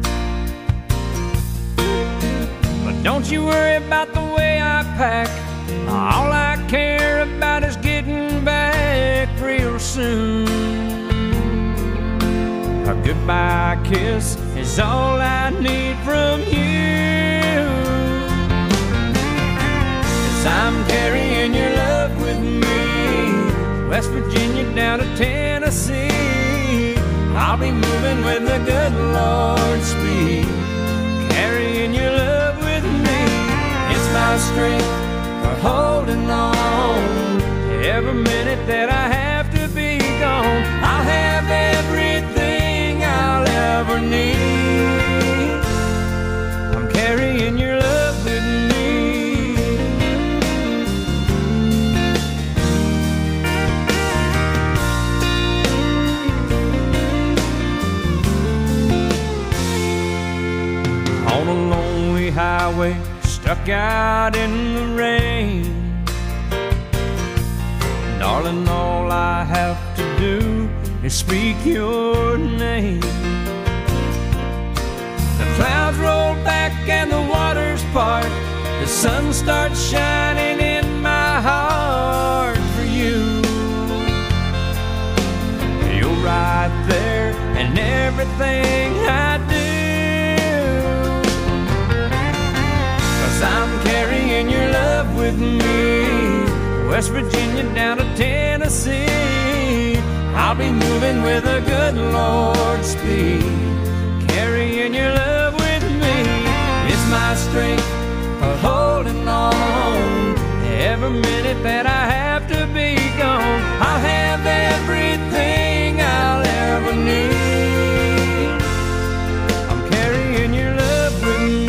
But don't you worry about the way I pack. All I care about is getting back real soon. A goodbye kiss is all I need from you. I'm carrying your love with me, West Virginia down to Tennessee. I'll be moving with the good Lord's speed, carrying your love with me. It's my strength for holding on. Every minute that I have to be gone, I'll have everything I'll ever need. I'm carrying your love with me. On a lonely highway, stuck out in the rain. Darling, all I have to do is speak your name. The clouds roll back and the waters part. The sun starts shining in my heart for you. You're right there in everything I do. I'm carrying your love with me, West Virginia down to Tennessee. I'll be moving with a good Lord's speed, carrying your love with me. It's my strength for holding on. Every minute that I have to be gone, I'll have everything I'll ever need. I'm carrying your love with me.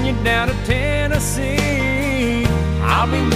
Virginia down to Tennessee. I'll be